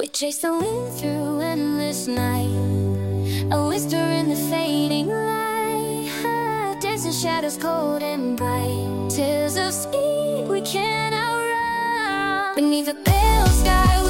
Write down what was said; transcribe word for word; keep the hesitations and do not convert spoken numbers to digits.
We chase the wind through endless night, a whisper in the fading light, dancing shadows cold and bright. Tears of speed we can't outrun, beneath a pale sky